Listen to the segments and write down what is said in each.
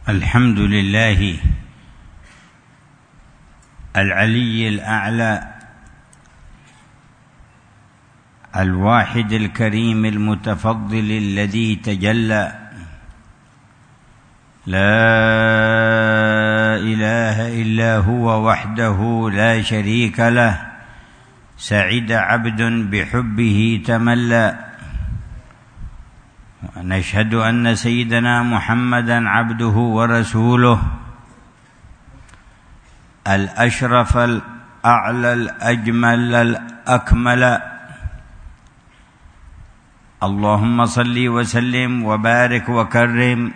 الحمد لله العلي الأعلى الواحد الكريم المتفضل الذي تجلى، لا إله إلا هو وحده لا شريك له، سعد عبد بحبه تملى. ونشهد أن سيدنا محمدًا عبده ورسوله الأشرف الأعلى الأجمل الأكمل. اللهم صل وسلم وبارك وكرم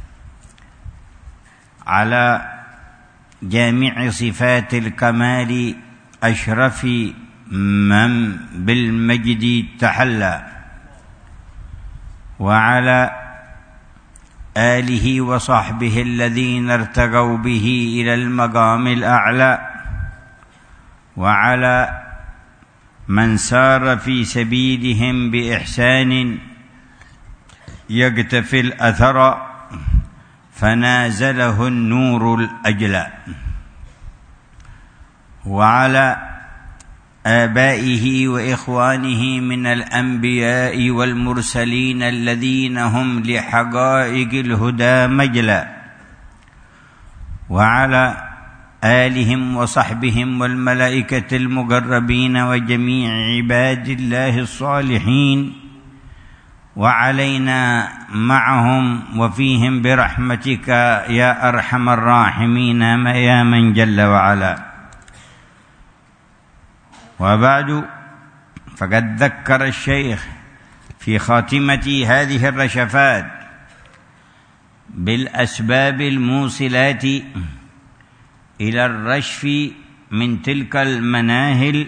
على جامع صفات الكمال أشرف من بالمجد تحلى، وعلى آله وصحبه الذين ارتقوا به إلى المقام الأعلى، وعلى من سار في سبيلهم بإحسان يقتفي الأثر فنازله النور الأجلى، وعلى آبائه وإخوانه من الأنبياء والمرسلين الذين هم لحقائق الهدى مجلى، وعلى آلهم وصحبهم والملائكة المقربين وجميع عباد الله الصالحين، وعلينا معهم وفيهم برحمتك يا أرحم الراحمين يا من جل وعلا. وبعد، فقد ذكر الشيخ في خاتمة هذه الرشفات بالأسباب الموصلات إلى الرشف من تلك المناهل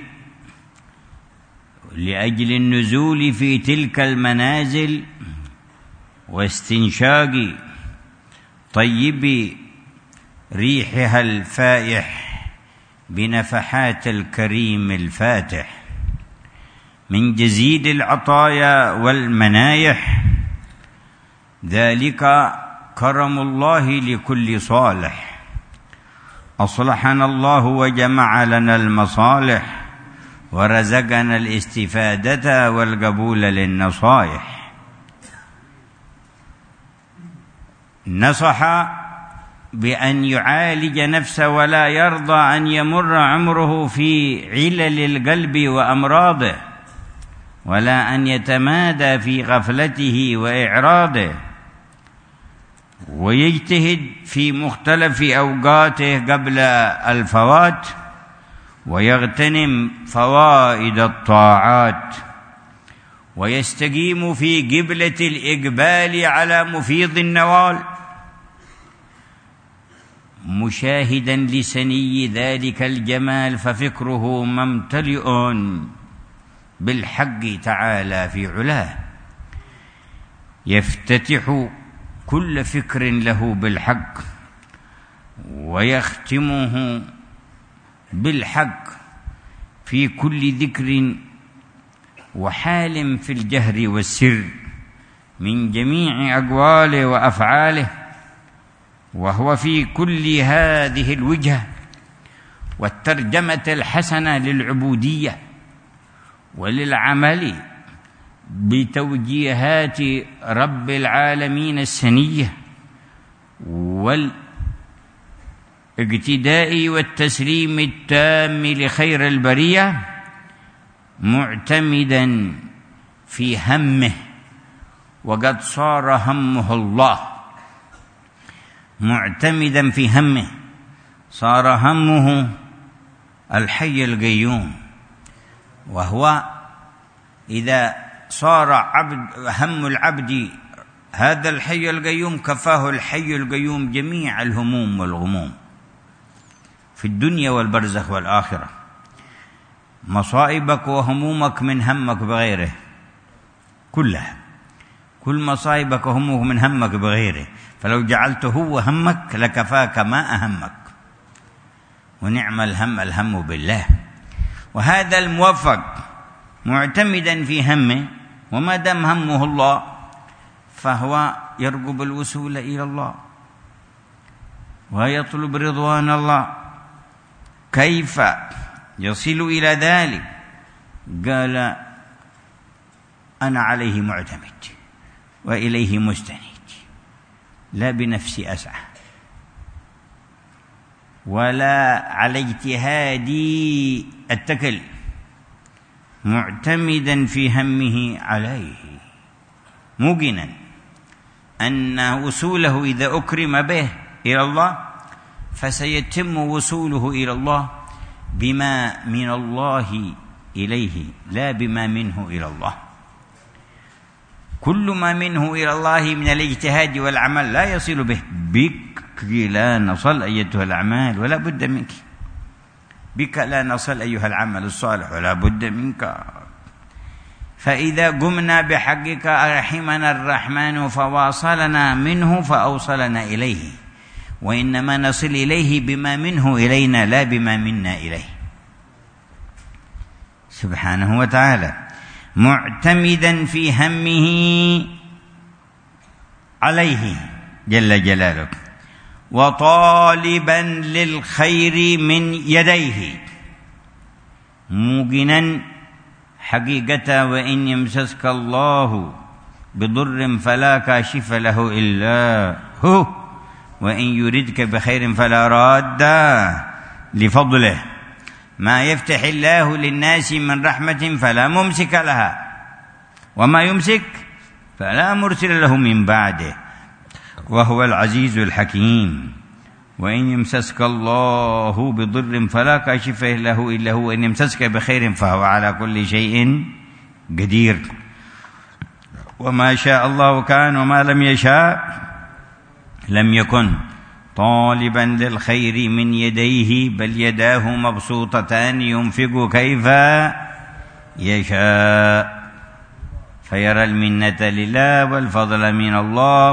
لأجل النزول في تلك المنازل واستنشاق طيب ريحها الفائح بنفحات الكريم الفاتح من جزيل العطايا والمنايح، ذلك كرم الله لكل صالح. أصلحنا الله وجمع لنا المصالح ورزقنا الاستفادة والقبول للنصائح. نصح بأن يعالج نفسه ولا يرضى أن يمر عمره في علل القلب وأمراضه، ولا أن يتمادى في غفلته وإعراضه، ويجتهد في مختلف أوقاته قبل الفوات، ويغتنم فوائد الطاعات، ويستقيم في قبلة الإقبال على مفيض النوال، مشاهدا لسني ذلك الجمال ففكره ممتلئ بالحق تعالى في علاه، يفتتح كل فكر له بالحق ويختمه بالحق في كل ذكر وحال في الجهر والسر من جميع أقواله وأفعاله، وهو في كل هذه الوجهة والترجمة الحسنة للعبودية وللعمل بتوجيهات رب العالمين السنية والاقتداء والتسليم التام لخير البرية، معتمدا في همه، وقد صار همه الله. معتمدا في همه، صار همه الحي القيوم، وهو إذا صار هم العبد هذا الحي القيوم كفاه الحي القيوم جميع الهموم والغموم في الدنيا والبرزخ والآخرة. مصائبك وهمومك من همك بغيره كلها، كل مصائبك وهمومك من همك بغيره، فلو جعلته هو همك لكفاك ما أهمك. ونعم الهم بالله. وهذا الموفق معتمدا في همه، وما دام همه الله فهو يرغب الوصول إلى الله، ويطلب رضوان الله. كيف يصل إلى ذلك؟ قال: أنا عليه معتمد وإليه مستند، لا بنفسي أسعى ولا على اجتهادي أتكل، معتمدا في همه عليه، موقنا أن وصوله إذا أكرم به إلى الله فسيتم وصوله إلى الله بما من الله إليه، لا بما منه إلى الله. كل ما منه إلى الله من الاجتهاد والعمل لا يصل به. بك لا نصل أيتها الأعمال ولا بد منك، بك لا نصل أيها العمل الصالح ولا بد منك. فإذا قمنا بحقك رحمنا الرحمن فواصلنا منه فأوصلنا إليه، وإنما نصل إليه بما منه إلينا لا بما منا إليه سبحانه وتعالى. معتمدا في همه عليه جل جلاله، وطالبا للخير من يديه، موقنا حقيقة وإن يمسسك الله بضر فلا كاشف له إلا هو، وإن يردك بخير فلا راد لفضله، ما يفتح الله للناس من رحمة فلا ممسك لها، وما يمسك فلا مرسل له من بعده، وهو العزيز الحكيم. وإن يمسسك الله بضر فلا كاشف له إلا هو، وإن يمسسك بخير فهو على كل شيء قدير. وما شاء الله كان وما لم يشاء لم يكن. طالبا للخير من يديه، بل يداه مبسوطتان ينفق كيف يشاء، فيرى المنة لله والفضل من الله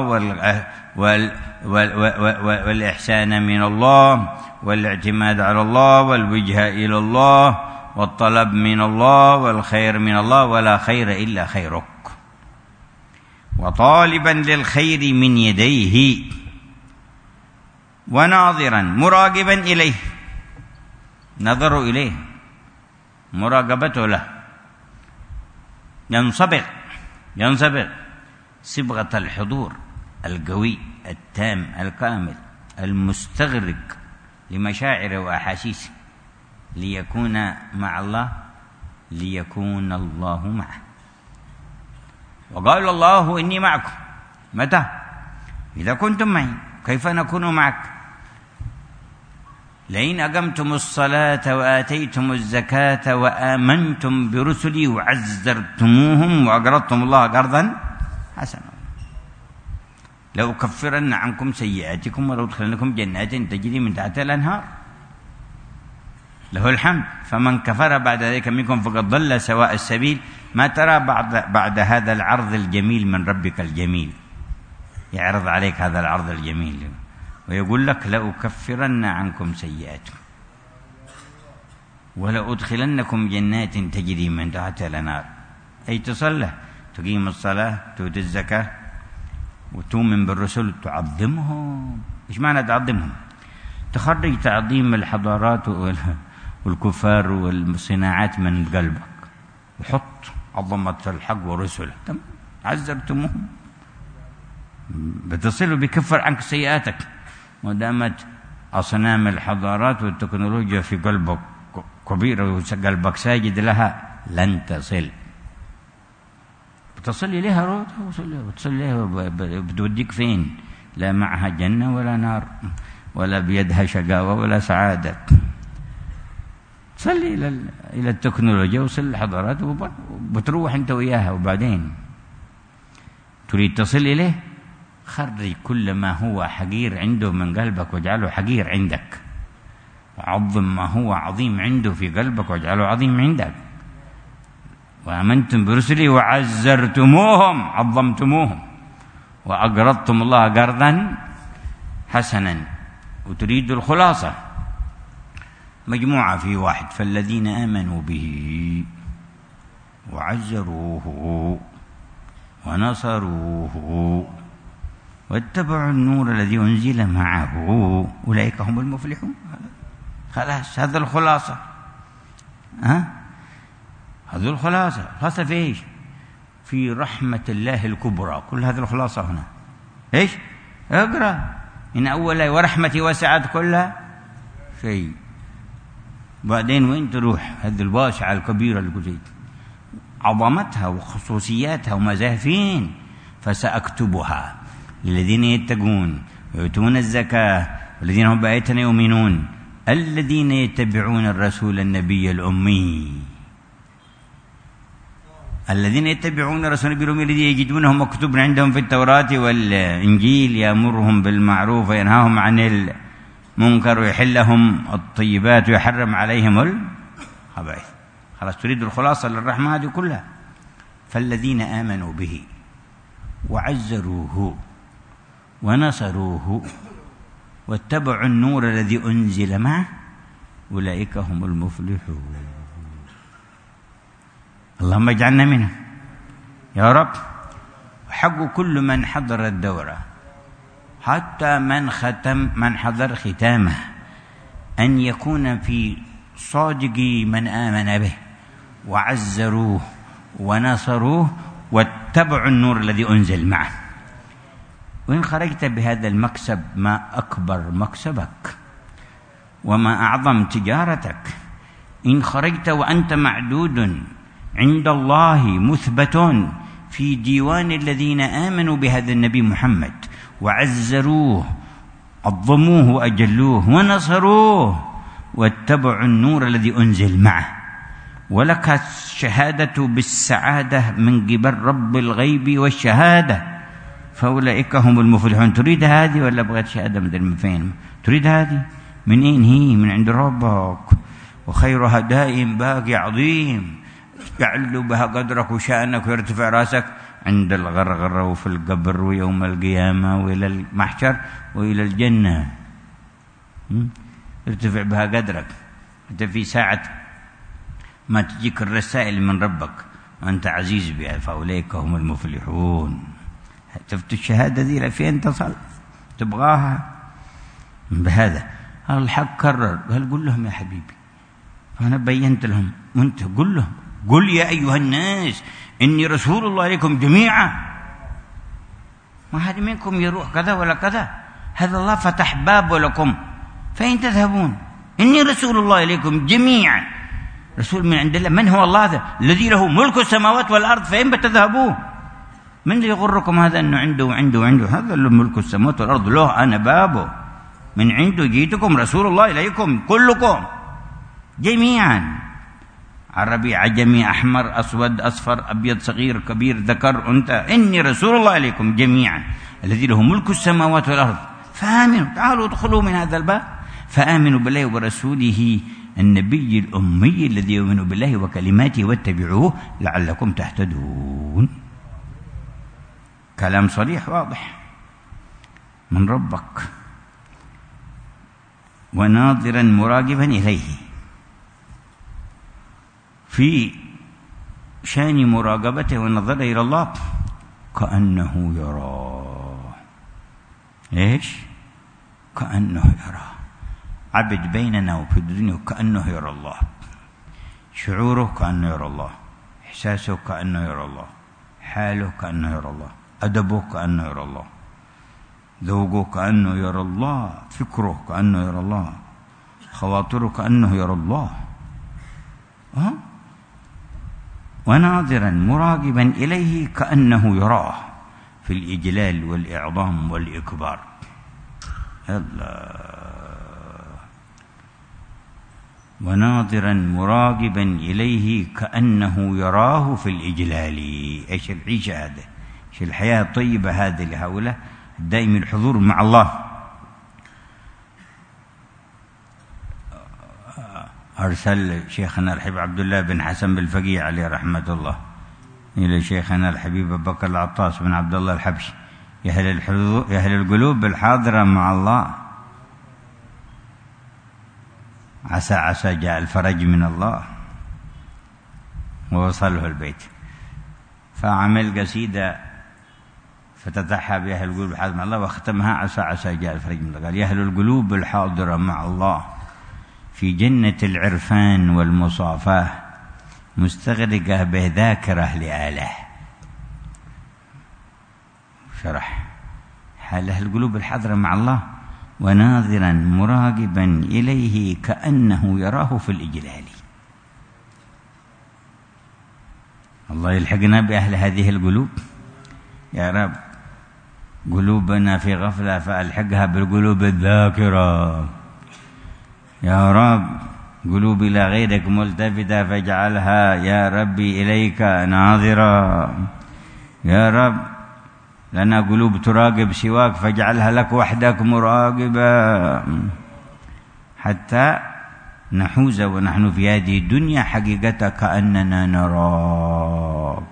والإحسان من الله والاعتماد على الله والوجهة إلى الله والطلب من الله والخير من الله، ولا خير إلا خيرك. وطالبا للخير من يديه، وناظرا مراقبا إليه، نظر إليه مراقبته له، ينصبغ صبغة الحضور القوي التام الكامل المستغرق لمشاعره وأحاسيسه، ليكون مع الله، ليكون الله معه. وقال الله: إني معكم. متى؟ إذا كنتم معي. كيف نكون معك؟ لئن أقمتم الصلاة وآتيتم الزكاة وآمنتم برسلي وعزرتموهم وأقرضتم الله قرضا حسنا لأكفرن عنكم سيئاتكم ولأدخلنكم جنات تجري من تحتها الأنهار، له الحمد. فمن كفر بعد ذلك منكم فقد ضل سواء السبيل. ما ترى بعد هذا العرض الجميل من ربك الجميل، يعرض عليك هذا العرض الجميل ويقول لك: لأكفرن عنكم سيئاتكم ولأدخلنكم جنات تجري من تحتها الأنهار. أي تصلى، تقيم الصلاة، تؤتي الزكاة، وتؤمن بالرسل، تعظمهم. إيش معنى تعظمهم؟ تخرج تعظيم الحضارات والكفار والصناعات من قلبك، وحط عظمة الحق ورسله. عزرتموهم، بتصل بكفر عنك سيئاتك. ما دامت أصنام الحضارات والتكنولوجيا في قلبك كبيرة وقلبك ساجد لها لن تصل. بتصلي لها وتصلي لها بتوديك فين؟ لا معها جنة ولا نار ولا بيدها شقاوة ولا سعادة. تصلي إلى التكنولوجيا وصل الحضارات وبتروح أنت وياها. وبعدين تريد تصل إليه، خرج كل ما هو حقير عنده من قلبك واجعله حقير عندك، وعظم ما هو عظيم عنده في قلبك واجعله عظيم عندك. وآمنتم برسلي وعزرتموهم، عظمتموهم، وأقرضتم الله قرضا حسنا. وتريد الخلاصة مجموعة في واحد: فالذين آمنوا به وعزروه ونصروه واتبعوا النور الذي أنزل معه أولئك هم المفلحون. خلاص هذا الخلاصة. هذه الخلاصة. خلاصة في إيش؟ في رحمة الله الكبرى. كل هذه الخلاصة هنا إيش؟ اقرأ إن أول ورحمتي وسعت كل شيء. بعدين وين تروح هذه الواسعة الكبيرة اللي قلت عظمتها وخصوصياتها ومزاياها فين؟ فسأكتبها للذين يتقون ويؤتون الزكاة والذين هم بآياتنا يؤمنون الذين يتبعون الرسول النبي الأمي. الذين يتبعون الرسول النبي الأمي الذي يجدونه مكتوبا عندهم في التوراة والإنجيل يأمرهم بالمعروف وينهاهم عن المنكر ويحل لهم الطيبات ويحرم عليهم الخبائث. خلاص تريد الخلاصة للرحمة هذه كلها. فالذين آمنوا به وعزروه ونصروه واتبعوا النور الذي أنزل معه أولئك هم المفلحون. اللهم اجعلنا منهم يا رب. حق كل من حضر الدورة حتى من حضر ختامه أن يكون في صادق من آمن به وعزروه ونصروه واتبعوا النور الذي أنزل معه. وإن خرجت بهذا المكسب ما أكبر مكسبك وما أعظم تجارتك. إن خرجت وأنت معدود عند الله مثبت في ديوان الذين آمنوا بهذا النبي محمد وعزروه عظموه وأجلوه ونصروه واتبعوا النور الذي أنزل معه. ولك الشهادة بالسعادة من قبل رب الغيب والشهادة فأولئك هم المفلحون. تريد هذه ولا بغيت شهادة من فين؟ تريد هذه من أين هي؟ من عند ربك. وخيرها دائم باقي عظيم يعلو بها قدرك وشأنك ويرتفع راسك عند الغرغرة وفي القبر ويوم القيامة وإلى المحشر وإلى الجنة. يرتفع بها قدرك. أنت في ساعة ما تجيك الرسائل من ربك وأنت عزيز بها فأولئك هم المفلحون. شفت الشهادة ذي لفين تصل؟ تبغاها بهذا. الحق كرر قال قل لهم يا حبيبي. فأنا بينت لهم وأنت قل لهم قل يا أيها الناس إني رسول الله إليكم جميعا. ما هذا منكم يروح كذا ولا كذا. هذا الله فتح باب لكم فإن تذهبون إني رسول الله إليكم جميعا. رسول من عند الله. من هو الله هذا الذي له ملك السماوات والأرض فإن بتذهبوا؟ من اللي يغركم هذا أنه عنده وعنده وعنده؟ هذا له ملك السماوات والأرض له أنا بابه من عنده جيتكم رسول الله إليكم كلكم جميعا عربي عجمي أحمر أسود أصفر أبيض صغير كبير ذكر أنثى إني رسول الله إليكم جميعا الذي له ملك السماوات والأرض فآمنوا. تعالوا ادخلوا من هذا الباب فآمنوا بالله ورسوله النبي الأمي الذي يؤمن بالله وكلماته واتبعوه لعلكم تهتدون. كلام صريح واضح من ربك. وناظرا مراقبا إليه في شان مراقبته والنظر إلى الله كأنه يراه. إيش؟ كأنه يراه. عبد بيننا وفي الدنيا كأنه يرى الله. شعوره كأنه يرى الله. إحساسه كأنه يرى الله. حاله كأنه يرى الله. أدبه كأنه يرى الله. ذوقه كأنه يرى الله. فكره كأنه يرى الله. خواطره كأنه يرى الله. وناظرا مراقبا إليه كأنه يراه في الإجلال والإعظام والإكبار. الله. وناظرا مراقبا إليه كأنه يراه في الإجلال. إيش العيشة هذه؟ إيش الحياة الطيبة هذه لهؤلاء دائم الحضور مع الله. أرسل شيخنا الحبيب عبد الله بن حسن بالفقيه عليه رحمة الله إلى شيخنا الحبيب أبو بكر العطاس بن عبد الله الحبشي يا أهل القلوب الحاضرة مع الله عسى جاء الفرج من الله ووصله البيت. فعمل قصيدة فتتحى بأهل القلوب الحاضرة مع الله، واختمها عسى عسى جاء الفرج من الله. قال يا أهل القلوب الحاضرة مع الله في جنة العرفان والمصافاة، مستغرقة بذاكرة لآله. شرح حال أهل القلوب الحاضرة مع الله: وناظرا مراقبا إليه كأنه يراه في الإجلال. الله يلحقنا بأهل هذه القلوب يا رب. قلوبنا في غفلة فألحقها بالقلوب الذاكرة يا رب. قلوب إلى غيرك ملتفتة فاجعلها يا ربي إليك ناظرة يا رب. لنا قلوب تراقب سواك فاجعلها لك وحدك مراقبة، حتى نحوز ونحن في هذه الدنيا حقيقة كأننا نراك،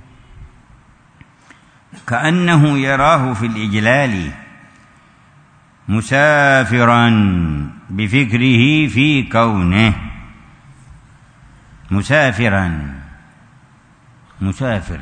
كأنه يراه في الإجلال، مسافرا بفكره في كونه. مسافرا، مسافر.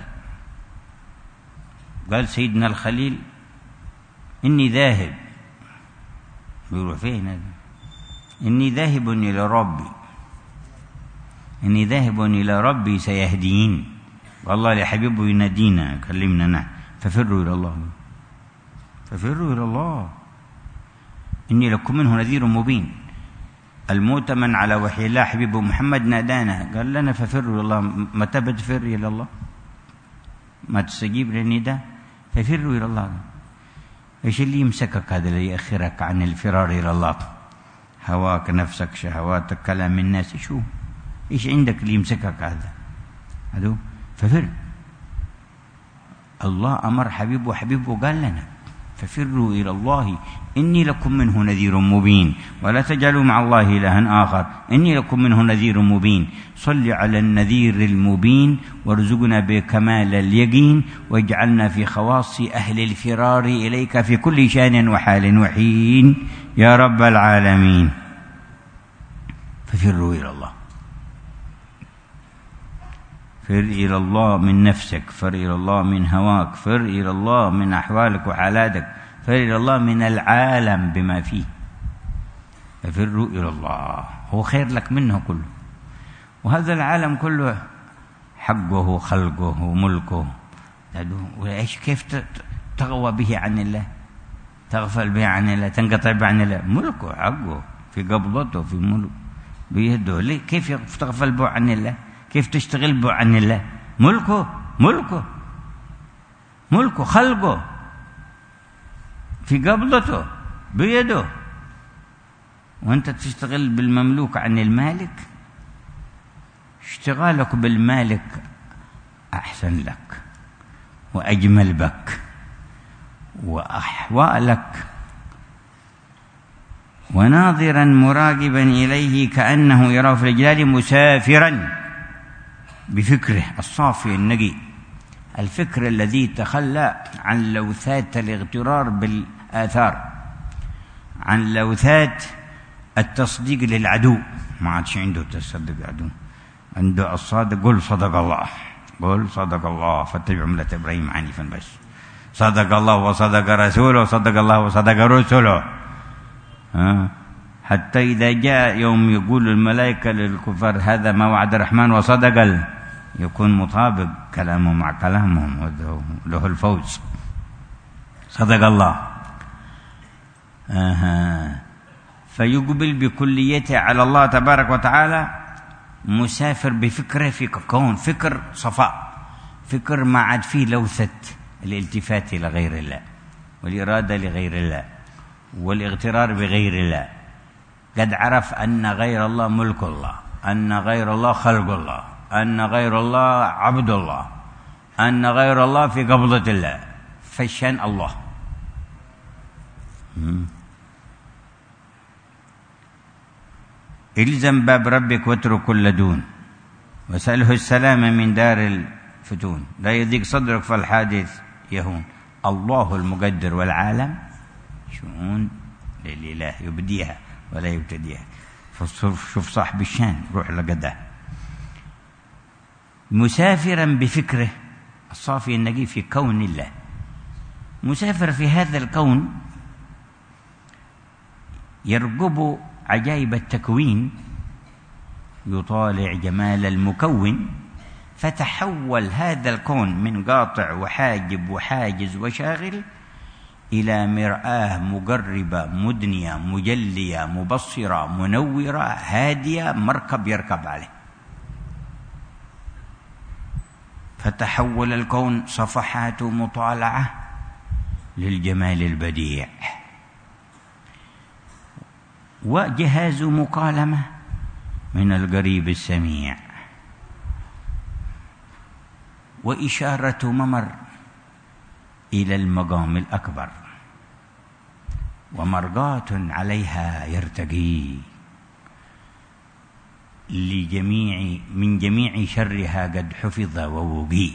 قال سيدنا الخليل: إني ذاهب. بيروح فين هذا؟ إني ذاهب إلى ربي، إني ذاهب إلى ربي سيهدين. والله لحبيبه ينادينا كلمنا نحن: ففروا إلى الله، ففروا إلى الله، إني لكم منه نذير مبين. المؤتمن على وحي الله حبيبه محمد نادانا قال لنا ففروا إلى الله. متى بتفر إلى الله؟ ما تستجيب للنداء؟ ففروا إلى الله. إيش اللي يمسكك هذا اللي يأخرك عن الفرار إلى الله؟ هواك، نفسك، شهواتك، كلام الناس. شو إيش عندك اللي يمسكك هذا؟ ففر. الله أمر حبيبه، وحبيبه قال لنا ففروا إلى الله إني لكم منه نذير مبين، ولا تجعلوا مع الله إلها آخر إني لكم منه نذير مبين. صل على النذير المبين وارزقنا بكمال اليقين، واجعلنا في خواص أهل الفرار إليك في كل شان وحال وحين يا رب العالمين. ففروا إلى الله، فر إلى الله من نفسك، فر إلى الله من هواك، فر إلى الله من أحوالك وحالاتك، فر إلى الله من العالم بما فيه. ففروا إلى الله، هو خير لك منه كله، وهذا العالم كله حقه، خلقه، وملكه. وإيش كيف تغوى به عن الله، تغفل به عن الله، تنقطع به عن الله؟ ملكه، حقه، في قبضته، في ملك بيده. ليه كيف تغفل به عن الله؟ كيف تشتغل به عن الله؟ ملكه، ملكه، ملكه، خلقه في قبضته بيده، وانت تشتغل بالمملوك عن المالك. اشتغالك بالمالك أحسن لك وأجمل بك، وأحوالك. وناظرا مراقبا إليه كأنه يراه في الجلال، مسافرا بفكره الصافي النقي، الفكر الذي تخلى عن لوثات الاغترار بالآثار، عن لوثات التصديق للعدو. ما عادش عنده تصدق العدو، عنده الصادق. قل صدق الله، قل صدق الله فاتبعوا ملة إبراهيم حنيفا. بس صدق الله وصدق رسوله، صدق الله وصدق رسله. حتى إذا جاء يوم يقول الملائكة للكفار هذا ما وعد الرحمن وصدق، يكون مطابق كلامه مع كلامهم، له الفوز. صدق الله. فيقبل بكليته على الله تبارك وتعالى، مسافر بفكره في كون، فكر صفاء، فكر ما عاد فيه لوثة الالتفات إلى غير الله، والإرادة لغير الله، والاغترار بغير الله. قد عرف أن غير الله ملك الله، أن غير الله خلق الله، أن غير الله عبد الله، أن غير الله في قبضة الله، فشان الله. إلزم باب ربك واترك كل دون، وسأله السلام من دار الفتون. لا يضيق صدرك فالحادث يهون. الله المقدر والعالم شؤون للإله يبديها ولا يبتديها. فشوف صاحب الشان، روح لقده. مسافرا بفكره الصافي النقي في كون الله، مسافر في هذا الكون يرقب عجائب التكوين، يطالع جمال المكون، فتحول هذا الكون من قاطع وحاجب وحاجز وشاغل إلى مرآة مقربة مدنية مجلية مبصرة منورة هادية، مركب يركب عليه. فتحول الكون صفحات مطالعة للجمال البديع، وجهاز مكالمة من القريب السميع، وإشارة ممر إلى المقام الأكبر، ومرقاة عليها يرتقي من جميع شرها قد حفظ ووقي.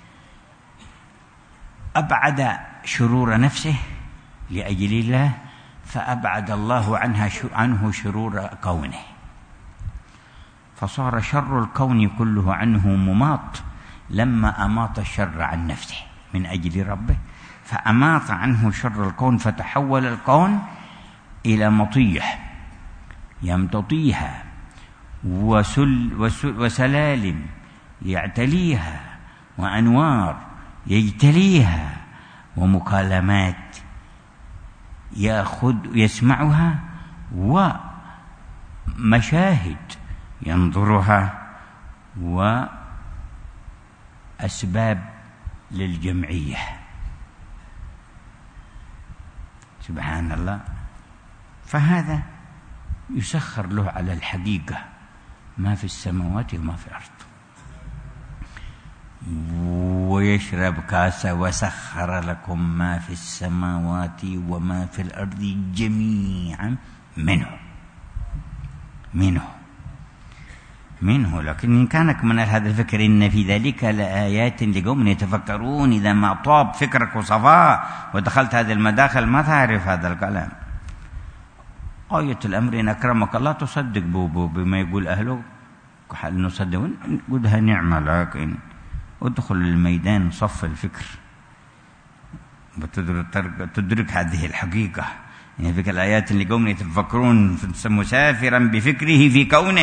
أبعد شرور نفسه لأجل الله، فأبعد الله عنه شرور كونه، فصار شر الكون كله عنه مماط لما أماط الشر عن نفسه من أجل ربه، فأماط عنه شر الكون، فتحول الكون إلى مطيح يمتطيها، وسلالم يعتليها، وأنوار يجتليها، ومكالمات يسمعها، ومشاهد ينظرها، وأسباب للجمعية. سبحان الله. فهذا يسخر له على الحقيقة ما في السماوات وما في الأرض، ويشرب كاسة وسخر لكم ما في السماوات وما في الأرض جميعا منه. لكن إن كانك من هذا الفكر إن في ذلك لآيات لقوم يتفكرون، إذا ما طاب فكرك وصفاء ودخلت هذه المداخل ما تعرف هذا الكلام. آية الأمر إن أكرمك الله تصدق بما يقول أهله، نصدق قدها نعمة، لكن ادخل الميدان صف الفكر وتدرك هذه الحقيقة. يعني فيك الآيات لقوم يتفكرون، مسافرا بفكره في كونه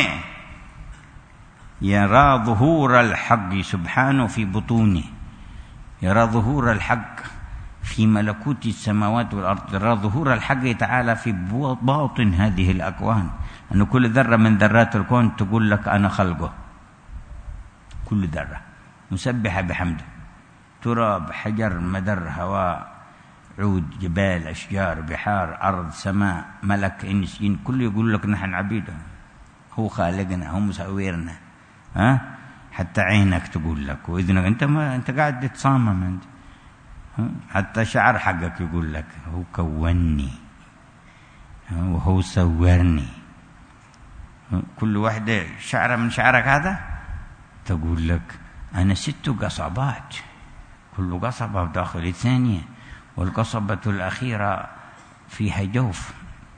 يرى ظهور الحق سبحانه في بطونه، يرى ظهور الحق في ملكوت السماوات والأرض، يرى ظهور الحق تعالى في باطن هذه الأكوان، أن كل ذرة من ذرات الكون تقول لك أنا خلقه، كل ذرة مسبحة بحمده، تراب حجر مدر هواء عود جبال أشجار بحار أرض سماء ملك إنس جن، كله يقول لك نحن عبيده، هو خالقنا، هو مسويرنا. حتى عينك تقول لك، وإذنك أنت قاعد تتصامم أنت. حتى شعر حقك يقول لك هو كوني وهو صورني. كل واحدة شعرة من شعرك هذا تقول لك أنا 6 قصبات، كل قصبة داخل الثانية، والقصبة الأخيرة فيها جوف.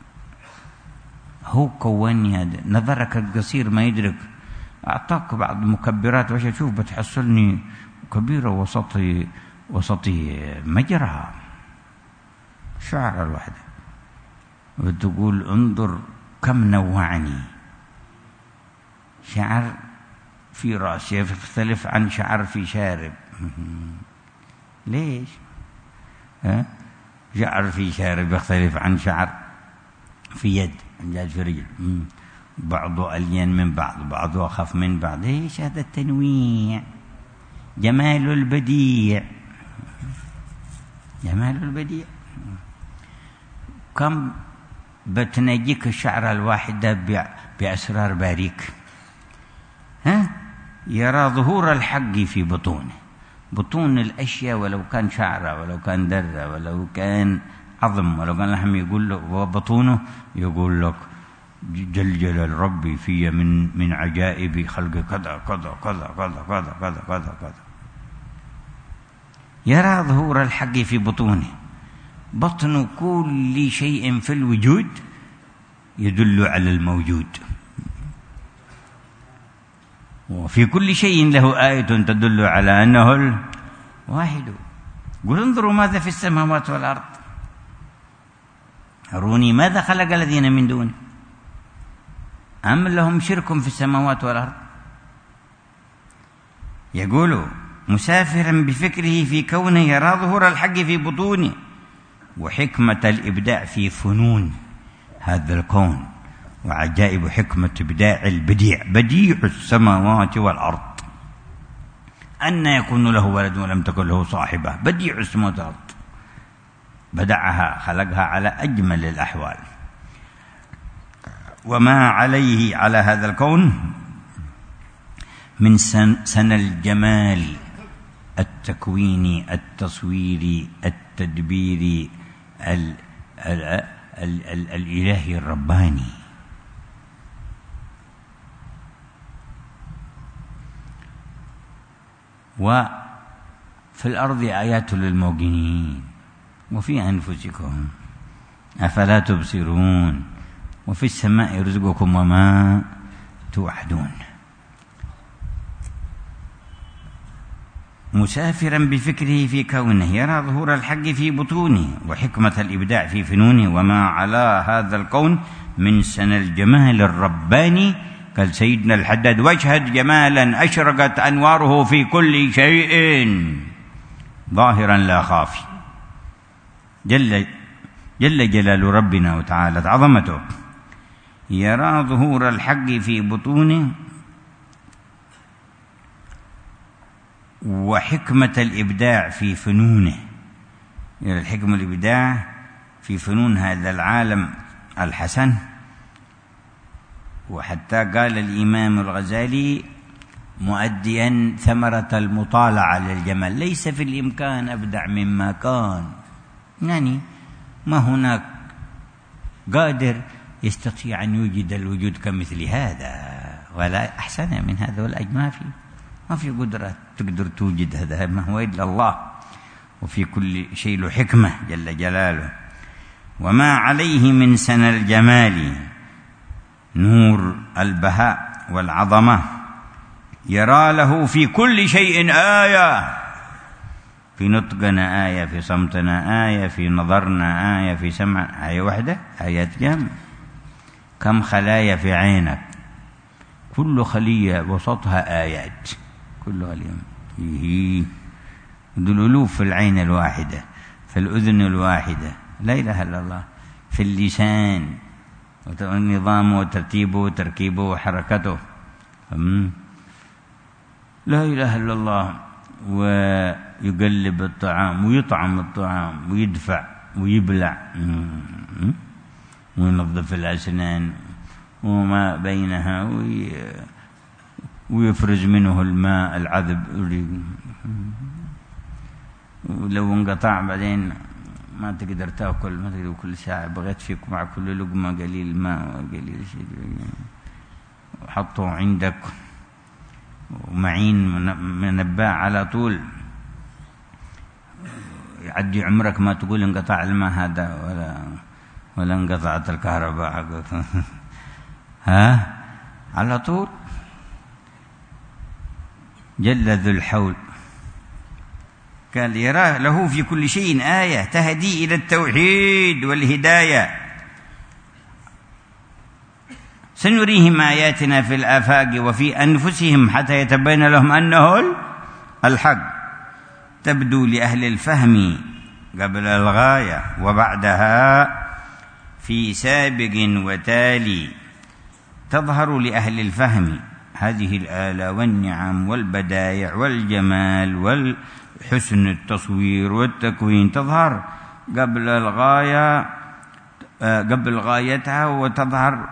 هو كوني هذا. نظرك القصير ما يدرك، أعطاك بعض مكبرات باش أشوف بتحصلني كبيرة وسطي مجرى شعر الواحدة، وتقول انظر كم نوعني. شعر في رأس يختلف عن شعر في شارب. ليش؟ شعر في شارب يختلف عن شعر في يد، عن في رجل، بعضه ألين من بعض، بعضه أخف من بعض. ايش هذا التنويع؟ جمال البديع، جمال البديع. كم بتنجيك الشعر الواحدة بأسرار باريك. يرى ظهور الحق في بطونه، بطون الأشياء، ولو كان شعرة ولو كان درة ولو كان عظم ولو كان لحم، يقول له وبطونه يقول لك جل ربي في من عجائب خلق كذا كذا كذا كذا كذا كذا كذا كذا. يرى ظهور الحق في بطونه، بطن كل شيء في الوجود يدل على الموجود، وفي كل شيء له آية تدل على أنه الواحد. قل انظروا ماذا في السماوات والأرض، أروني ماذا خلق الذين من دونه أم لهم شرك في السماوات والأرض. يقول مسافرا بفكره في كونه يرى ظهور الحق في بطونه وحكمة الإبداع في فنون هذا الكون وعجائب حكمة إبداع البديع، بديع السماوات والأرض، أن يكون له ولد ولم تكن له صاحبة، بديع السماوات والأرض، بدعها خلقها على أجمل الأحوال. وما عليه على هذا الكون من سن الجمال التكويني التصويري التدبيري الإلهي الرباني. وفي الأرض آيات للموقنين وفي أنفسكم أفلا تبصرون وفي السماء رزقكم وما توعدون. مسافرا بفكره في كونه يرى ظهور الحق في بطونه وحكمة الإبداع في فنونه وما على هذا الكون من سن الجمال الرباني. قال سيدنا الحداد واشهد جمالا أشرقت أنواره في كل شيء ظاهرا لا خافي. جل جلال ربنا وتعالى عظمته، يرى ظهور الحق في بطونه وحكمة الإبداع في فنونه. يرى الحكمة الإبداع في فنون هذا العالم الحسن. وحتى قال الإمام الغزالي مؤديا ثمرة المطالعة للجمال ليس في الإمكان أبدع مما كان، يعني ما هناك قادر يستطيع أن يوجد الوجود كمثل هذا ولا أحسن من هذا ولا أجمل فيه، ما في قدرة تقدر توجد هذا، ما هو إلا الله، وفي كل شيء له حكمة جل جلاله. وما عليه من سن الجمال نور البهاء والعظمة، يرى له في كل شيء آية، في نطقنا آية، في صمتنا آية، في نظرنا آية، في سمع آية واحدة، آيات جمع. كم خلايا في عينك، كل خلية وسطها آيات، كل خلية الألوف في العين الواحدة، في الأذن الواحدة، لا إله إلا الله، في اللسان ونظامه وترتيبه وتركيبه وحركته، لا إله إلا الله. ويقلب الطعام ويطعم الطعام ويدفع ويبلع وينظف الأسنان وما بينها ويفرز منه الماء العذب، ولو انقطع بعدين ما تقدر تأكل، ما تقدر كل ساعة بغيت فيك مع كل لقمة قليل ماء وقليل شيء، وحطه عندك ومعين منباع على طول، يعدي عمرك ما تقول انقطع الماء هذا ولا انقطعت الكهرباء حقك ها على طول. جل ذو الحول قال يرى له في كل شيء آية تهدي إلى التوحيد والهداية. سنريهم آياتنا في الآفاق وفي أنفسهم حتى يتبين لهم أنه الحق. تبدو لأهل الفهم قبل الغاية وبعدها في سابق وتالي. تظهر لأهل الفهم هذه الآلة والنعم والبدائع والجمال والحسن التصوير والتكوين، تظهر قبل الغاية قبل غايتها وتظهر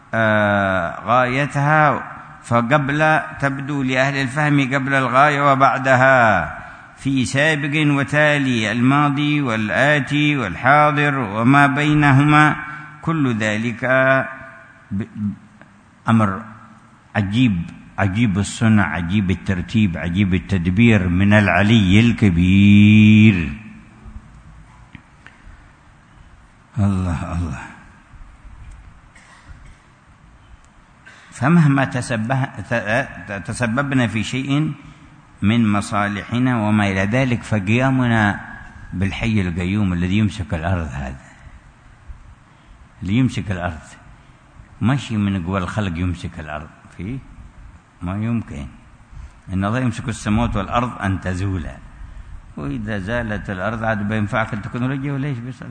غايتها، فقبل تبدو لأهل الفهم قبل الغاية وبعدها في سابق وتالي، الماضي والآتي والحاضر وما بينهما، كل ذلك أمر عجيب، عجيب الصنع، عجيب الترتيب، عجيب التدبير من العلي الكبير. الله الله. فمهما تسببنا في شيء من مصالحنا وما إلى ذلك، فقيامنا بالحي القيوم الذي يمسك الأرض. هذا اللي يمسك الأرض، ماشي من قوى الخلق يمسك الأرض، فيه ما يمكن. إن الله يمسك السماوات والأرض أن تزولا، وإذا زالت الأرض عاد بينفعك التكنولوجيا ولا إيش بيصير؟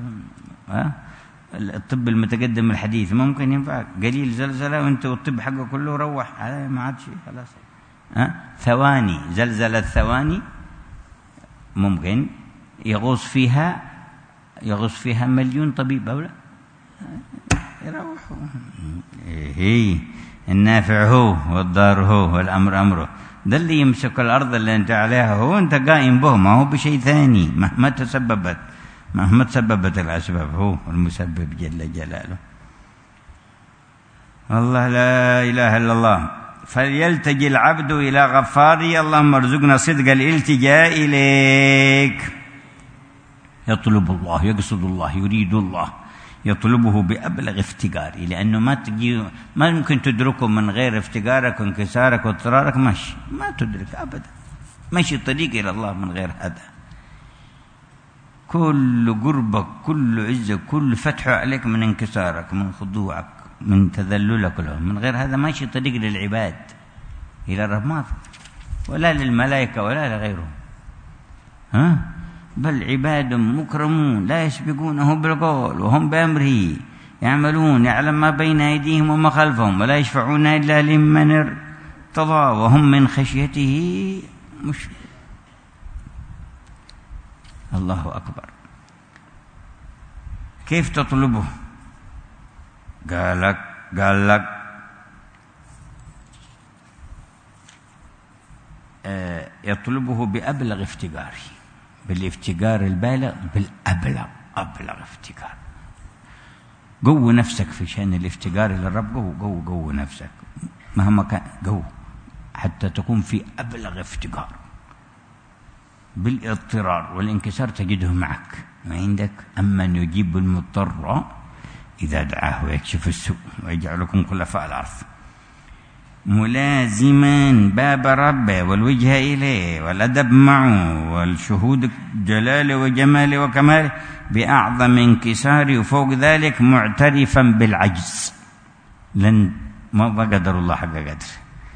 الطب المتقدم الحديث ممكن ينفعك؟ قليل زلزلة وأنت والطب حقه كله روح على ما عاد شيء خلاص. ثواني، زلزلة ثواني ممكن يغوص فيها مليون طبيب أو لا يروحوا. هي النافع هو والضار هو والأمر أمره. ده اللي يمسك الأرض اللي أنت عليها، هو أنت قائم به، ما هو بشيء ثاني. مهما تسببت الأسباب، هو المسبب جل جلاله. الله لا إله إلا الله. فليلتجي العبد إلى غفاري، اللهم ارزقنا صدق الالتجاء إليك. يطلب الله، يقصد الله، يريد الله، يطلبه بأبلغ افتقاري، لأنه ما ممكن تدركه من غير افتقارك وانكسارك واضطرارك. ماشي، ما تدرك أبدا، ماشي طريق إلى الله من غير هذا. كل قربك، كل عزك، كل فتح عليك من انكسارك، من خضوعك، من تذللك له، من غير هذا ماشي طريق للعباد إلى الرحمن ولا للملائكة ولا لغيرهم. بل عباد مكرمون لا يسبقونه بالقول وهم بأمره يعملون، يعلم ما بين أيديهم وما خلفهم، ولا يشفعون إلا لمن ارتضى وهم من خشيته مشفقون. الله أكبر. كيف تطلبه؟ قال لك يطلبه بأبلغ افتقاري، بالافتقار البالغ، بالأبلغ افتقار. قو نفسك في شأن الافتقار للرب، قو نفسك مهما كان، قو حتى تكون في أبلغ افتقار. بالاضطرار والانكسار تجده معك عندك. أمن يجيب المضطر إذا دعاه ويكشف السوء ويجعلكم خلفاء الأرض. ملازما باب ربه والوجه إليه والأدب معه والشهود جلاله وجماله وكماله بأعظم انكسار، وفوق ذلك معترفا بالعجز. ما قدر الله حق قدر.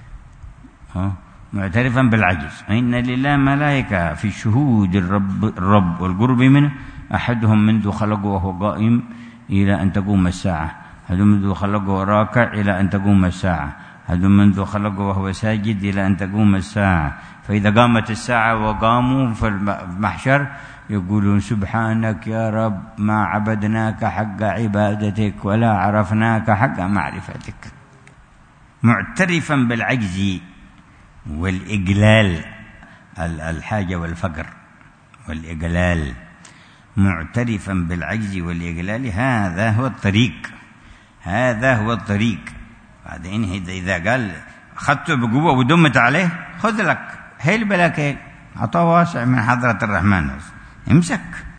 معترفا بالعجز. إن لله ملائكة في شهود الرب والقرب منه، أحدهم منذ خلقه وهو قائم إلى أن تقوم الساعة، أحدهم منذ خلقه راكع إلى أن تقوم الساعة، أحدهم منذ خلقه وهو ساجد إلى أن تقوم الساعة. فإذا قامت الساعة وقاموا في المحشر يقولون سبحانك يا رب ما عبدناك حق عبادتك ولا عرفناك حق معرفتك. معترفا بالعجز والإقلال، الحاجة والفقر والإقلال. معترفا بالعجز والإقلال، هذا هو الطريق. بعدين إذا قال أخذته بقوة ودمت عليه، خذ لك هيل بلا كيل، عطاء واسع من حضرة الرحمن، امسك.